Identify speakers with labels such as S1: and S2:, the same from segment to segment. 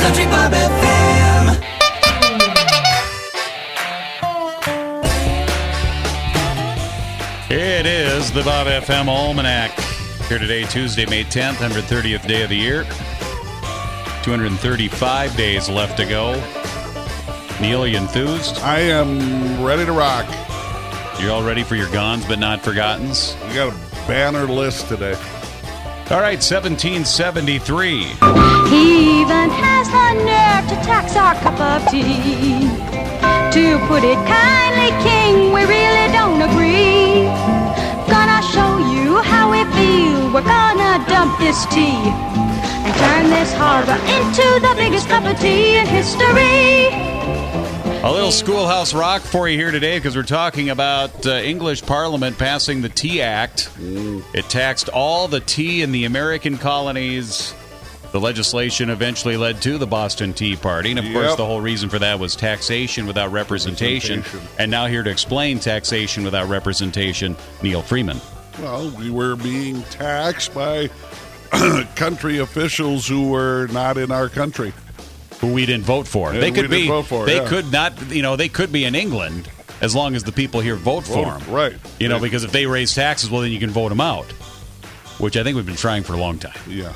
S1: Country Bob FM.
S2: It is the Bob FM Almanac. Here today, Tuesday, May 10th, 130th day of the year. 235 days left to go. Neil, are you enthused?
S3: I am ready to rock.
S2: You're all ready for your gones but not forgottens?
S3: We got a banner list today.
S2: All right, 1773.
S4: He even has the nerve to tax our cup of tea. To put it kindly, King, we really don't agree. Gonna show you how we feel. We're gonna dump this tea and turn this harbor into the biggest cup of tea in history.
S2: A little schoolhouse rock for you here today because we're talking about English Parliament passing the Tea Act. It taxed all the tea in the American colonies. The legislation eventually led to the Boston Tea Party. And, of course, the whole reason for that was taxation without representation. And now here to explain taxation without representation, Neil Freeman.
S3: Well, we were being taxed by country officials who were not in our country.
S2: Who we didn't vote for.
S3: Yeah,
S2: They could be. They
S3: yeah.
S2: could not. They could be in England as long as the people here vote for them.
S3: Right.
S2: Because if they raise taxes, well, then you can vote them out. Which I think we've been trying for a long time.
S3: Yeah.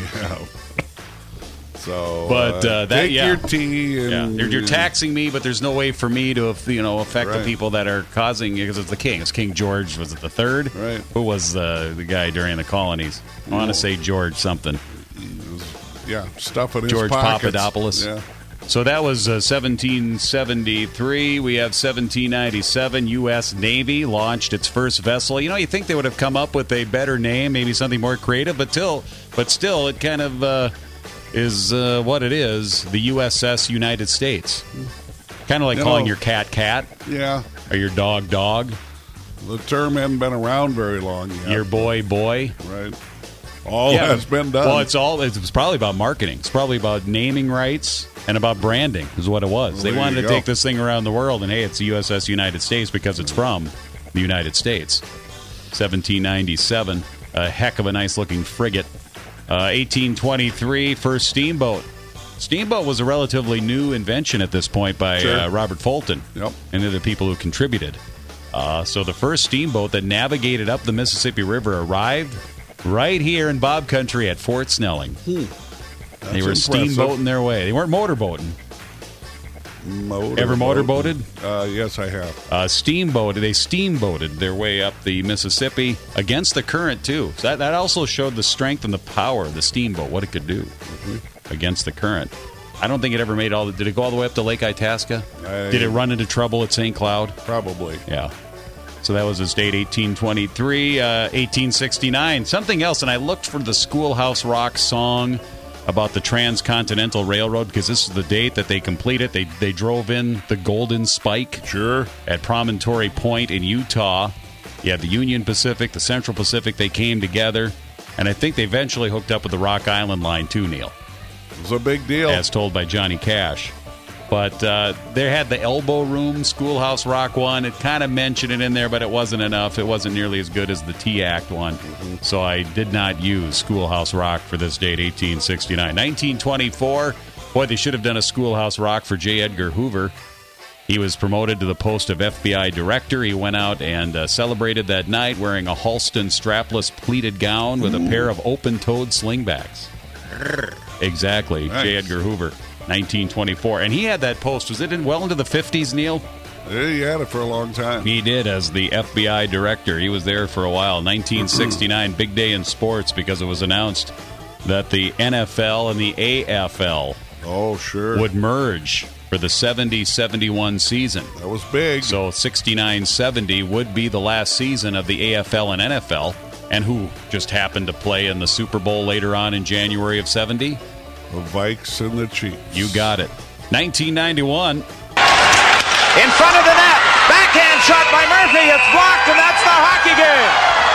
S3: So,
S2: but
S3: take your tea. And,
S2: You're taxing me, but there's no way for me to affect the
S3: Right.
S2: people that are causing. Because it's the king. It's King George. Was it the third?
S3: Right.
S2: Who was the guy during the colonies? I want to say George something.
S3: Stuff in his
S2: George
S3: pockets.
S2: Papadopoulos.
S3: Yeah.
S2: So that was 1773. We have 1797. U.S. Navy launched its first vessel. You think they would have come up with a better name, maybe something more creative, but still, it kind of is what it is. The USS United States. Kind of like calling your cat cat.
S3: Yeah.
S2: Or your dog dog.
S3: The term hadn't been around very long yet.
S2: Your boy boy.
S3: Right. All has been done.
S2: Well, it's probably about marketing. It's probably about naming rights and about branding is what it was.
S3: Well,
S2: they
S3: there
S2: wanted
S3: you
S2: to
S3: go.
S2: take this thing around the world, and hey, it's the USS United States because it's from the United States. 1797, a heck of a nice-looking frigate. 1823, first steamboat. Steamboat was a relatively new invention at this point by Robert Fulton and the people who contributed. So the first steamboat that navigated up the Mississippi River arrived right here in Bob Country at Fort Snelling. They were steamboating their way. They weren't motorboating. Ever motorboated?
S3: Yes, I have.
S2: They steamboated their way up the Mississippi against the current, too. So that also showed the strength and the power of the steamboat, what it could do against the current. I don't think it ever made did it go all the way up to Lake Itasca? Did it run into trouble at St. Cloud?
S3: Probably.
S2: Yeah. So that was his date, 1823. 1869, something else, and I looked for the Schoolhouse Rock song about the Transcontinental Railroad because this is the date that they completed. They drove in the Golden Spike at Promontory Point in Utah. Yeah, the Union Pacific, the Central Pacific, they came together, and I think they eventually hooked up with the Rock Island Line too, Neil.
S3: It was a big deal.
S2: As told by Johnny Cash. But they had the Elbow Room Schoolhouse Rock one. It kind of mentioned it in there, but it wasn't enough. It wasn't nearly as good as the Tea Act one. So I did not use Schoolhouse Rock for this date, 1869. 1924, boy, they should have done a Schoolhouse Rock for J. Edgar Hoover. He was promoted to the post of FBI director. He went out and celebrated that night wearing a Halston strapless pleated gown with a pair of open-toed slingbacks. Exactly,
S3: Nice.
S2: J. Edgar Hoover. 1924. And he had that post. Was it well into the 50s, Neil?
S3: Yeah, he had it for a long time.
S2: He did as the FBI director. He was there for a while. 1969, big day in sports because it was announced that the NFL and the AFL would merge for the 70-71 season.
S3: That was big.
S2: So 69-70 would be the last season of the AFL and NFL. And who just happened to play in the Super Bowl later on in January of 70?
S3: The Vikes and the Chiefs.
S2: You got it. 1991.
S5: In front of the net. Backhand shot by Murphy. It's blocked, and that's the hockey game.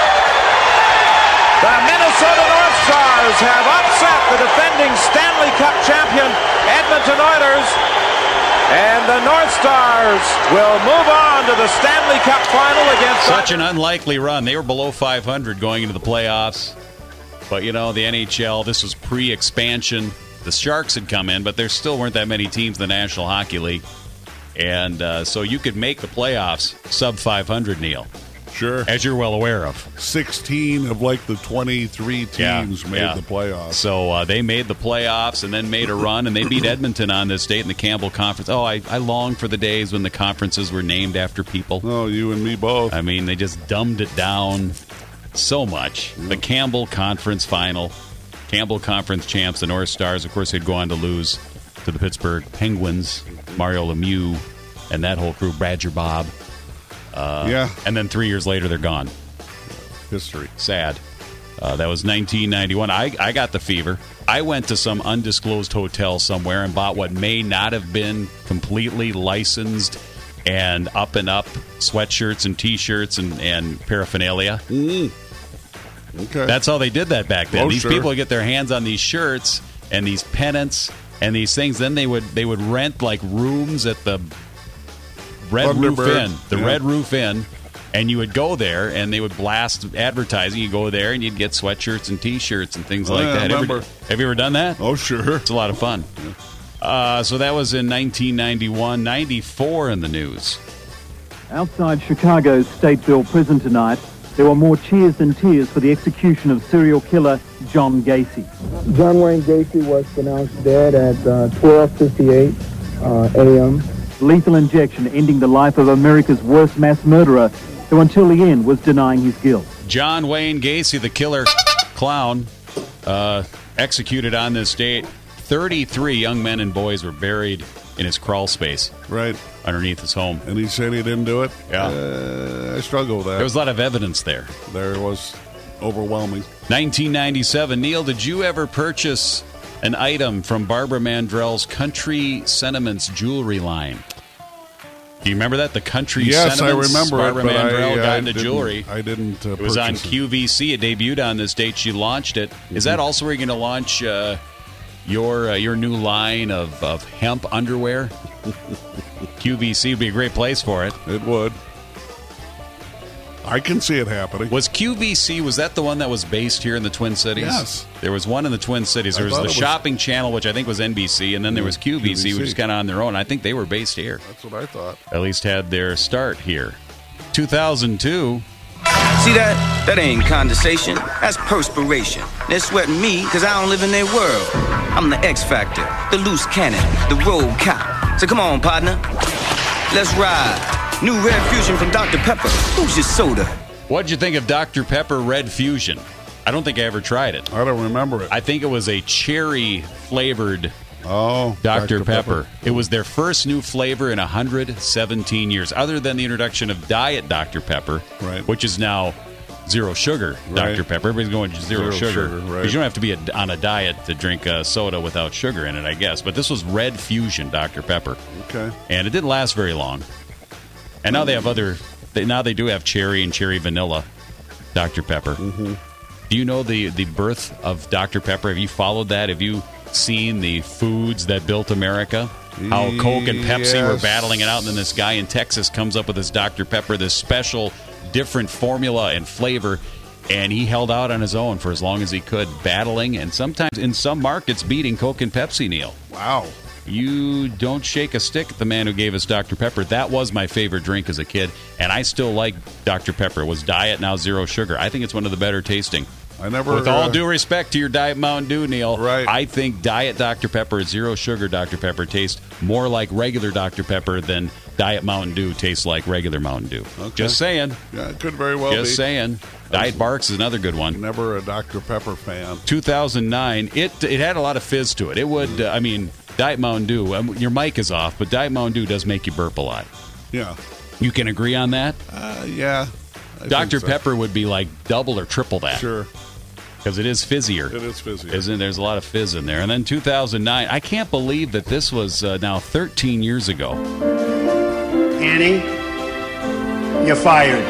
S5: The Minnesota North Stars have upset the defending Stanley Cup champion Edmonton Oilers. And the North Stars will move on to the Stanley Cup final against...
S2: Such an unlikely run. They were below 500 going into the playoffs. But, the NHL, this was pre-expansion. The Sharks had come in, but there still weren't that many teams in the National Hockey League. And so you could make the playoffs sub 500, Neil.
S3: Sure.
S2: As you're well aware of.
S3: 16 of like the 23 teams made the playoffs.
S2: So they made the playoffs and then made a run, and they beat Edmonton on this date in the Campbell Conference. Oh, I long for the days when the conferences were named after people.
S3: Oh, you and me both.
S2: I mean, they just dumbed it down so much. The Campbell Conference Final. Campbell Conference champs, the North Stars, of course, they'd go on to lose to the Pittsburgh Penguins, Mario Lemieux, and that whole crew, Badger Bob. And then 3 years later, they're gone.
S3: History.
S2: Sad. That was 1991. I got the fever. I went to some undisclosed hotel somewhere and bought what may not have been completely licensed and up sweatshirts and T-shirts and paraphernalia.
S3: Okay.
S2: That's how they did that back then.
S3: Oh,
S2: These
S3: sure.
S2: people would get their hands on these shirts and these pennants and these things. Then they would rent like rooms at the Red Roof Inn. Red Roof Inn. And you would go there, and they would blast advertising. You go there, and you'd get sweatshirts and T-shirts and things like that.
S3: I remember.
S2: Have you ever done that?
S3: Oh, sure.
S2: It's a lot of fun. So that was in 1991. 94 in the news.
S6: Outside Chicago's Stateville prison tonight, there were more cheers than tears for the execution of serial killer John Gacy.
S7: John Wayne Gacy was pronounced dead at 12:58 a.m.
S6: Lethal injection ending the life of America's worst mass murderer, who until the end was denying his guilt.
S2: John Wayne Gacy, the killer clown, executed on this date. 33 young men and boys were buried in his crawl space.
S3: Right.
S2: Underneath his home.
S3: And he said he didn't do it?
S2: Yeah.
S3: I struggle with that.
S2: There was a lot of evidence there.
S3: There was overwhelming.
S2: 1997. Neil, did you ever purchase an item from Barbara Mandrell's Country Sentiments jewelry line? Do you remember that? The Country Sentiments?
S3: Yes, I remember
S2: Barbara
S3: it, but
S2: Mandrell got
S3: I
S2: into
S3: didn't,
S2: jewelry.
S3: I didn't
S2: It was on
S3: purchase it.
S2: QVC. It debuted on this date. She launched it. Is that also where you're going to launch your new line of hemp underwear? QVC would be a great place for it.
S3: It would. I can see it happening.
S2: Was QVC, was that the one that was based here in the Twin Cities?
S3: Yes.
S2: There was one in the Twin Cities. There was the Shopping Channel, which I think was NBC, and then there was QVC, which is kind of on their own. I think they were based here.
S3: That's what I thought.
S2: At least had their start here. 2002.
S8: See that? That ain't condensation. That's perspiration. They're sweating me because I don't live in their world. I'm the X Factor, the loose cannon, the road cop. So come on, partner. Let's ride. New Red Fusion from Dr. Pepper. Who's your soda?
S2: What'd you think of Dr. Pepper Red Fusion? I don't think I ever tried it.
S3: I don't remember it.
S2: I think it was a cherry-flavored
S3: Dr.
S2: Pepper. It was their first new flavor in 117 years, other than the introduction of Diet Dr. Pepper,
S3: right,
S2: which is now zero sugar Dr. Pepper. Everybody's going zero sugar.
S3: Right.
S2: Because you don't have to be on a diet to drink soda without sugar in it, I guess. But this was Red Fusion Dr. Pepper.
S3: Okay.
S2: And it didn't last very long. And now they have now they do have cherry and cherry vanilla Dr. Pepper.
S3: Mm-hmm.
S2: Do you know the birth of Dr. Pepper? Have you followed that? Have you seen the foods that built America? How Coke and Pepsi were battling it out, and then this guy in Texas comes up with this Dr. Pepper, this special, different formula and flavor, and he held out on his own for as long as he could, battling, and sometimes in some markets beating Coke and Pepsi, Neil.
S3: Wow.
S2: You don't shake a stick at the man who gave us Dr. Pepper. That was my favorite drink as a kid, and I still like Dr. Pepper. It was diet, now zero sugar. I think it's one of the better tasting. With all due respect to your Diet Mountain Dew, Neil,
S3: right.
S2: I think Diet Dr. Pepper, zero sugar Dr. Pepper tastes more like regular Dr. Pepper than Diet Mountain Dew tastes like regular Mountain Dew.
S3: Okay.
S2: Just saying.
S3: Yeah, it could very well be.
S2: Just saying. Diet Barks is another good one.
S3: Never a Dr. Pepper fan.
S2: 2009, it had a lot of fizz to it. It would, Diet Mountain Dew, your mic is off, but Diet Mountain Dew does make you burp a lot.
S3: Yeah.
S2: You can agree on that?
S3: Yeah.
S2: Dr. Pepper would be like double or triple that.
S3: Sure.
S2: Because it is fizzier.
S3: It is fizzier.
S2: There's a lot of fizz in there. And then 2009, I can't believe that this was now 13 years ago.
S9: Annie, you're fired.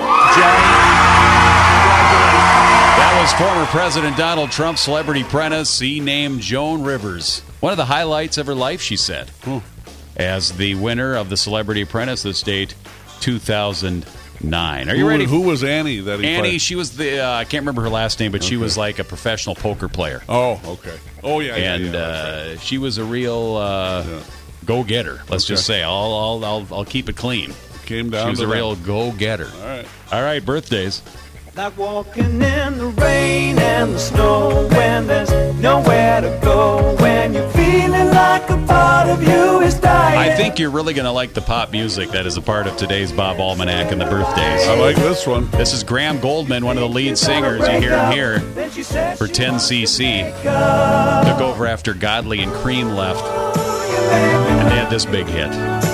S2: That was former President Donald Trump's Celebrity Apprentice. He named Joan Rivers one of the highlights of her life, she said, as the winner of the Celebrity Apprentice this date, 2009. 9. Are you ready?
S3: Who was Annie?
S2: Annie, she was the, I can't remember her last name, but she was like a professional poker player.
S3: Oh, okay. Oh, yeah.
S2: And she was a real go-getter, let's just say. I'll keep it clean.
S3: Came down
S2: She was
S3: to
S2: a real go-getter. All right, birthdays.
S1: Like walking in the rain and the snow when there's nowhere to go, when you're feeling like a part of you is dying.
S2: I think you're really going to like the pop music that is a part of today's Bob Almanac and the birthdays.
S3: I like this one.
S2: This is Graham Goldman, one of the lead singers. You hear him here for 10cc. Took over after Godley and Cream left, and they had this big hit.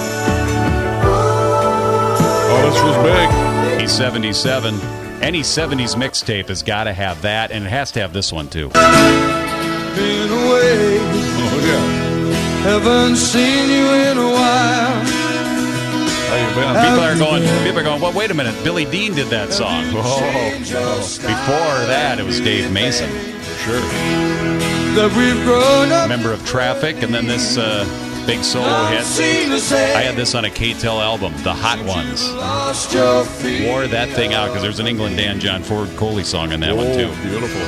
S3: Oh, this was big.
S2: He's 77. Any 70s mixtape has got to have that, and it has to have this one, too.
S1: Been away.
S3: Oh, yeah.
S1: Haven't seen you in a while.
S3: How you been?
S2: People are going, well, wait a minute. Billy Dean did that song. Whoa. Before that, it was Dave Mason.
S3: Sure.
S1: That we've grown up.
S2: Member of Traffic, and then this big solo hit. I had this on a K-Tel album, The Hot Ones. Wore that thing out because there's an England Dan John Ford Coley song on that one, too.
S3: Beautiful.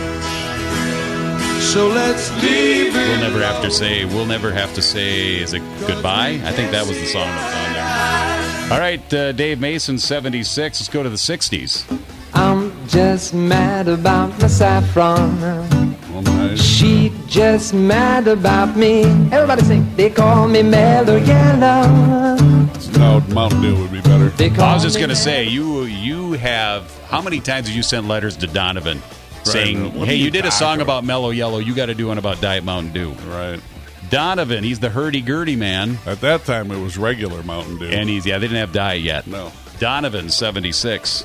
S1: So let's leave it.
S2: We'll never have to say, is it goodbye? I think that was the song that was on there. All right, Dave Mason, 76. Let's go to the 60s.
S10: I'm just mad about my saffron.
S3: Oh, nice.
S10: She just mad about me. Everybody sing. They call me mellow yellow.
S3: No, Mountain Dew would be better.
S2: I was just going to say, you have, how many times have you sent letters to Donovan saying, hey, you did a song about Mellow Yellow, you got to do one about Diet Mountain Dew.
S3: Right.
S2: Donovan, he's the hurdy-gurdy man.
S3: At that time, it was regular Mountain Dew.
S2: And they didn't have Diet yet.
S3: No.
S2: Donovan, 76.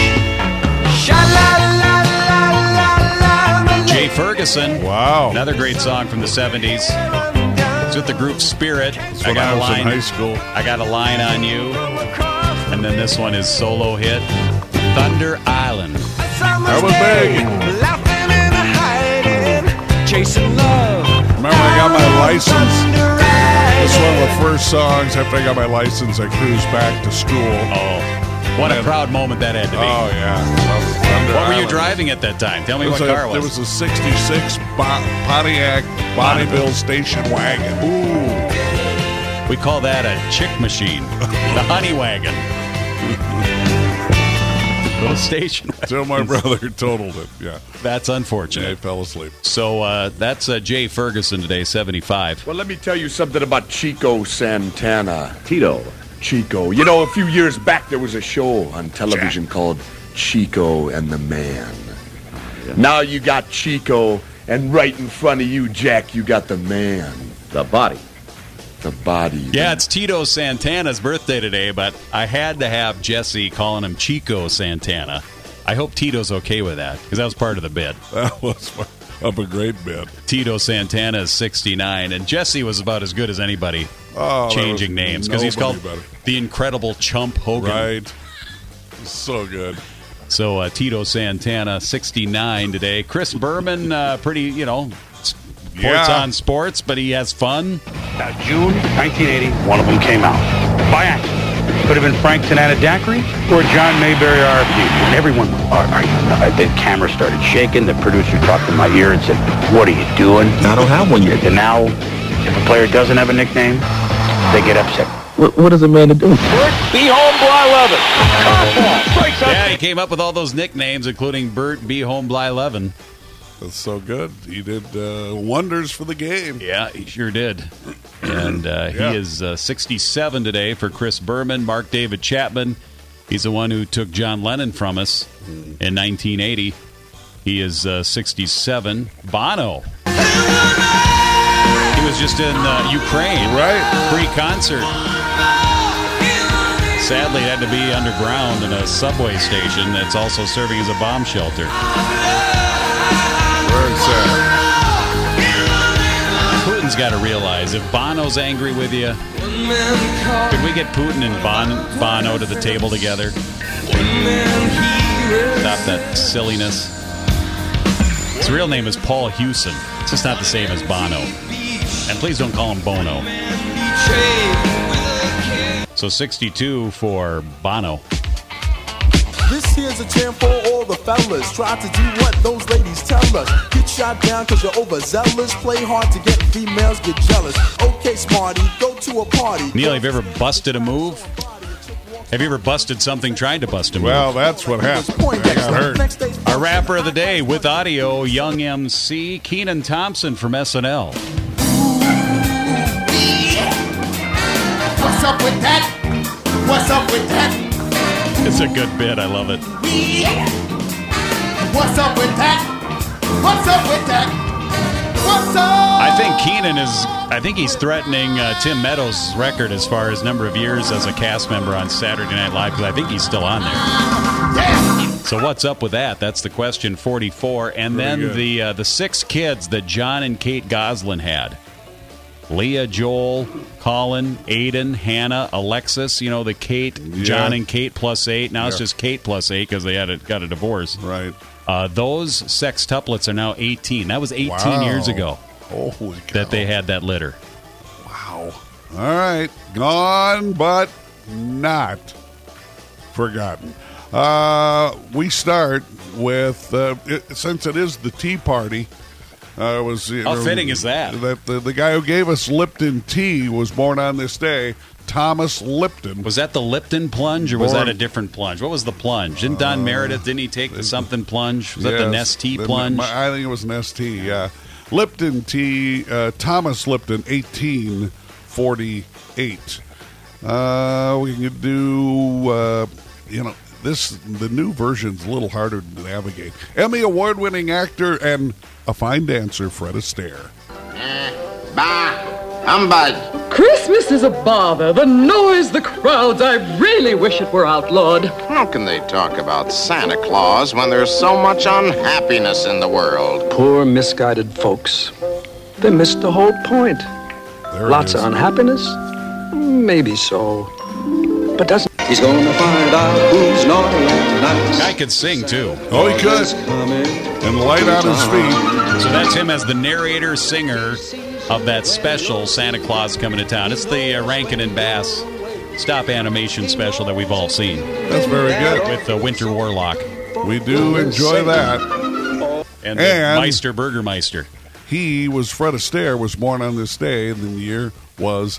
S2: Jay Ferguson.
S3: Wow.
S2: Another great song from the 70s. It's with the group Spirit.
S3: I got a line in high school.
S2: I Got a Line on You. And then this one is solo hit, Thunder Island.
S3: That was big.
S1: Laughing and hiding, chasing love.
S3: Remember, I got my license. This was one of the first songs after I got my license. I cruised back to school.
S2: Oh, what a proud moment that had to be.
S3: Oh, yeah.
S2: What were you driving at that time? Tell me what car
S3: There was a 66 Pontiac Bonneville station wagon.
S2: Ooh. We call that a chick machine. The honey wagon. Little station.
S3: Until my brother totaled it. Yeah.
S2: That's unfortunate.
S3: Yeah, he fell asleep.
S2: So that's Jay Ferguson today, 75.
S11: Well, let me tell you something about Chico Santana. Tito. Chico. You know, a few years back there was a show on television called Chico and the Man. Yeah. Now you got Chico, and right in front of you, Jack, you got the man. The body. The body.
S2: Yeah, it's Tito Santana's birthday today, but I had to have Jesse calling him Chico Santana. I hope Tito's okay with that, because that was part of the bid.
S3: That was a great bid.
S2: Tito Santana is 69, and Jesse was about as good as anybody changing names, because he's called the Incredible Chump Hogan.
S3: Right. So good.
S2: So Tito Santana, 69 today. Chris Berman, pretty, sports on sports, but he has fun.
S12: June 1980, one of them came out. By accident. Could have been Frank Sinatra Daiquiri or John Mayberry RFD. And everyone, the camera started shaking. The producer talked in my ear and said, "What are you doing?" I don't have one yet. And now, if a player doesn't have a nickname, they get upset.
S13: What is a man to do?
S12: Be home, Bly Levin.
S2: Yeah, he came up with all those nicknames, including Bert B. Home Bly Levin.
S3: That's so good. He did wonders for the game.
S2: Yeah, he sure did. And he is 67 today for Chris Berman. Mark David Chapman, he's the one who took John Lennon from us in 1980. He is 67. Bono. He was just in Ukraine.
S3: Right.
S2: Pre-concert. Sadly, it had to be underground in a subway station that's also serving as a bomb shelter. Putin's got to realize, if Bono's angry with you, could we get Putin and Bono to the table together? Stop that silliness. His real name is Paul Hewson. It's just not the same as Bono. And please don't call him Bono. So 62 for Bono.
S13: Here's a chant for all the fellas. Try to do what those ladies tell us. Get shot down cause you're overzealous. Play hard to get females, get jealous. Okay, smarty, go to a party.
S2: Neil, have you ever busted a move? Have you ever busted something trying to bust a move?
S3: Well, that's what happened. I got hurt.
S2: Our rapper of the day with audio, Young MC, Kenan Thompson from SNL.
S14: What's up with that? What's up with that?
S2: It's a good bit. I love it.
S14: What's up with that? What's up with that? What's up?
S2: I think Kenan I think he's threatening Tim Meadows' record as far as number of years as a cast member on Saturday Night Live, because I think he's still on there. So what's up with that? That's the question, 44. And then the 6 kids that John and Kate Goslin had. Leah, Joel, Colin, Aiden, Hannah, Alexis, you know, the Kate, John and Kate plus 8. Now it's just Kate plus 8 because they got a divorce.
S3: Right.
S2: Those sextuplets are now 18. That was 18 years ago.
S3: Holy cow.
S2: That they had that litter.
S3: Wow. All right. Gone, but not forgotten. We start with, since it is the Tea Party, how
S2: fitting is that?
S3: The guy who gave us Lipton tea was born on this day, Thomas Lipton.
S2: Was that the Lipton plunge, or was that a different plunge? What was the plunge? Didn't Don Meredith, didn't he take the something plunge? Was that the Nestea plunge?
S3: I think it was Nestea, yeah. Lipton tea, Thomas Lipton, 1848. We can do, the new version's a little harder to navigate. Emmy Award-winning actor and a fine dancer, Fred Astaire.
S15: Bah, humbug.
S16: Christmas is a bother. The noise, the crowds. I really wish it were outlawed.
S15: How can they talk about Santa Claus when there's so much unhappiness in the world?
S17: Poor, misguided folks. They missed the whole point. Lots of unhappiness? Maybe so. But doesn't...
S18: He's gonna find out who's naughty and nice.
S2: Guy could sing, too.
S3: Oh, he could. And light on his feet.
S2: So that's him as the narrator, singer of that special Santa Claus Coming to Town. It's the Rankin and Bass stop animation special that we've all seen.
S3: That's very good.
S2: With Winter Warlock.
S3: We do enjoy that.
S2: And Meister Burgermeister.
S3: He was, Fred Astaire, was born on this day, and the year was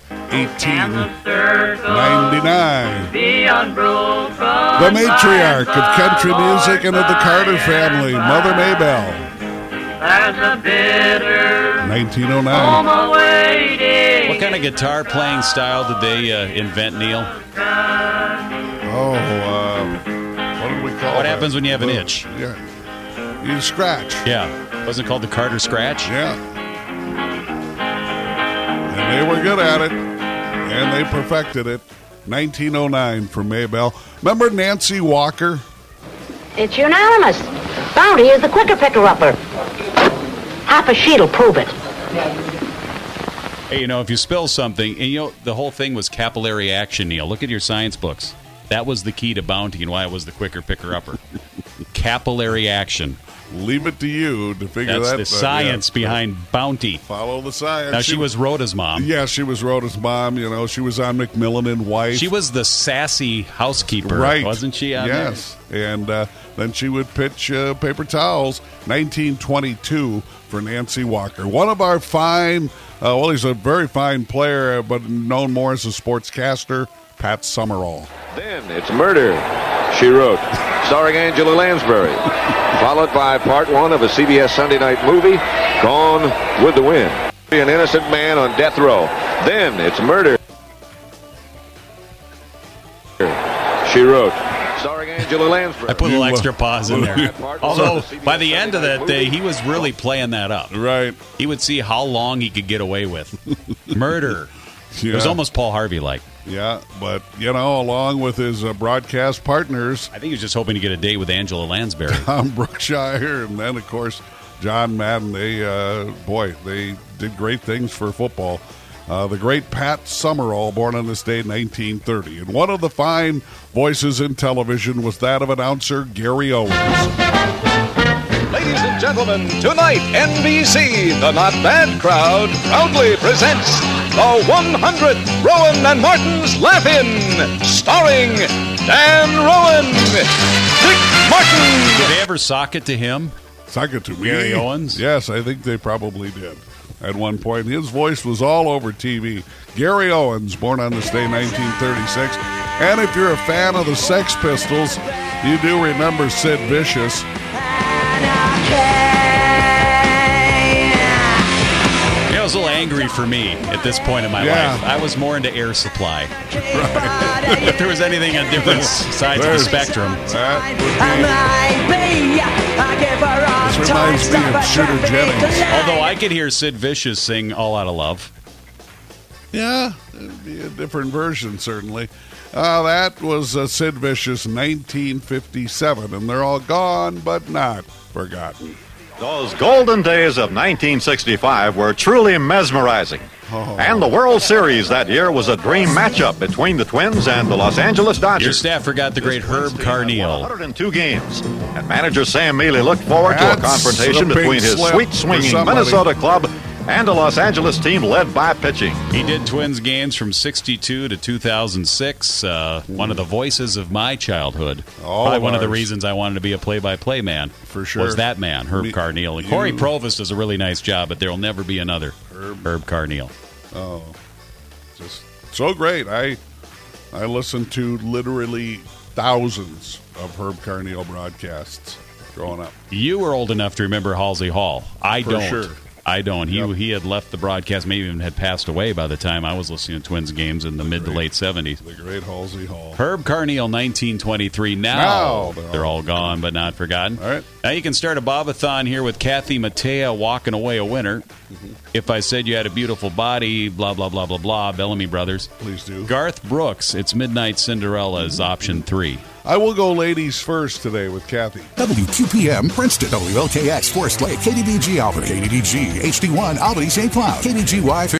S3: 1899. The matriarch of country music and of the Carter family, Mother Maybelle. 1909.
S2: What kind of guitar playing style did they invent, Neil?
S3: What did we call it?
S2: What happens when you have an itch?
S3: Yeah. You scratch.
S2: Yeah. Wasn't it called the Carter Scratch?
S3: Yeah. And they were good at it. And they perfected it. 1909 for Maybelle. Remember Nancy Walker?
S19: It's unanimous. Bounty is the quicker picker-upper. Half a sheet'll prove it.
S2: Hey, if you spill something, and the whole thing was capillary action, Neil. Look at your science books. That was the key to Bounty and why it was the quicker picker-upper. Capillary action.
S3: Leave it to you to figure that out.
S2: That's the science behind Bounty.
S3: Follow the science.
S2: Now, she was Rhoda's mom.
S3: Yeah, she was Rhoda's mom. She was on McMillan and Wife.
S2: She was the sassy housekeeper,
S3: right?
S2: Wasn't she on
S3: there? And then she would pitch paper towels. 1922 for Nancy Walker. One of our fine, he's a very fine player, but known more as a sportscaster, Pat Summerall.
S5: Then it's Murder, She Wrote, starring Angela Lansbury, followed by part 1 of a CBS Sunday night movie, Gone with the Wind. An innocent man on death row. Then it's Murder, She Wrote, starring Angela Lansbury.
S2: I put a little extra pause in there. Although, by the end of that day, he was really playing that up.
S3: Right.
S2: He would see how long he could get away with. Murder.
S3: Yeah.
S2: It was almost Paul Harvey-like.
S3: Yeah, but, along with his broadcast partners.
S2: I think he was just hoping to get a date with Angela Lansbury.
S3: Tom Brookshire, and then, of course, John Madden. They did great things for football. The great Pat Summerall, born on this day, 1930. And one of the fine voices in television was that of announcer Gary Owens.
S20: Ladies and gentlemen, tonight, NBC, the Not Bad Crowd, proudly presents the 100th Rowan and Martin's Laugh-In, starring Dan Rowan, Dick Martin.
S2: Did they ever sock it to him?
S3: Sock it to me?
S2: Gary Owens?
S3: Yes, I think they probably did. At one point, his voice was all over TV. Gary Owens, born on this day, 1936. And if you're a fan of the Sex Pistols, you do remember Sid Vicious.
S2: It was a little angry for me at this point in my life. I was more into Air Supply. Right. If there was anything on different sides of the spectrum.
S3: This reminds me of Shooter Jennings.
S2: Although I could hear Sid Vicious sing All Out of Love.
S3: Yeah, it'd be a different version, certainly. That was Sid Vicious, 1957, and they're all gone but not forgotten.
S21: Those golden days of 1965 were truly mesmerizing. And the World Series that year was a dream matchup between the Twins and the Los Angeles Dodgers.
S2: Your staff forgot the great Herb Carneal.
S21: 102 games. And manager Sam Mealy looked forward to a confrontation between his sweet-swinging Minnesota club and a Los Angeles team led by pitching.
S2: He did Twins games from 62 to 2006. One of the voices of my childhood. Probably one of the reasons I wanted to be a play-by-play man.
S3: For sure.
S2: Was that man, Herb Carneal. And Corey Provis does a really nice job, but there will never be another Herb Carneal.
S3: Oh, just so great. I listened to literally thousands of Herb Carneal broadcasts growing up.
S2: You were old enough to remember Halsey Hall. I
S3: For
S2: don't.
S3: sure.
S2: I don't. He had left the broadcast, maybe even had passed away by the time I was listening to Twins games in the mid to late 70s.
S3: The great Halsey Hall.
S2: Herb Carneal, 1923. Now they're all gone, but not forgotten.
S3: All right.
S2: Now you can start a Bobathon here with Kathy Mattea walking away a winner.
S3: Mm-hmm.
S2: If I Said You Had a Beautiful Body, blah, blah, blah, blah, blah, Bellamy Brothers.
S3: Please do.
S2: Garth Brooks, It's Midnight Cinderella is option 3.
S3: I will go ladies first today with Kathy.
S22: WQPM Princeton, WLKX Forest Lake, KDDG Albany, KDDG HD1 Albany St. Cloud, KDGY